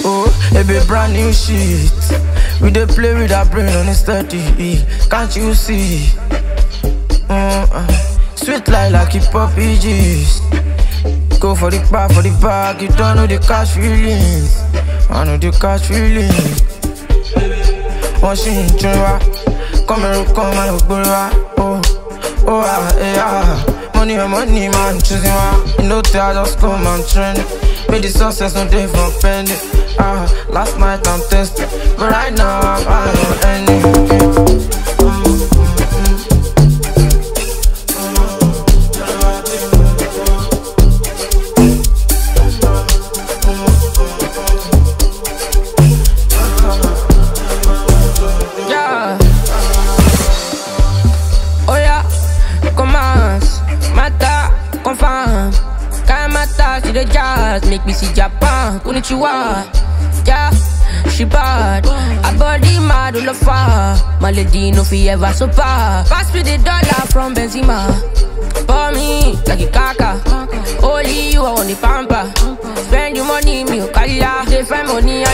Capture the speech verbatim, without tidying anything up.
Oh, it be brand new shit. We dey play with our brain on it steady. Can't you see? Mm -uh. Sweet like like hip-hop G's. Go for the bar, for the bag. You don't know the cash feelings. I know the cash feelings. One she in Jura. Come here, come and go. Oh, oh, ah, yeah. Money, money, man, choosing one. You know, I just come and trend. Made the success no day for pending. Ah, last night I'm tested, but right now I'm on any. Yeah. Oh yeah, commence, mata, confirm. Mata, see the jazz, make me see Japan, konnichiwa. Yeah, she bad, her body mad all of her. My lady no fi ever so far. Pass me the dollar from Benzema. For me, like a kaka. Only you I want the pamper. Spend your money, me o kala. They find money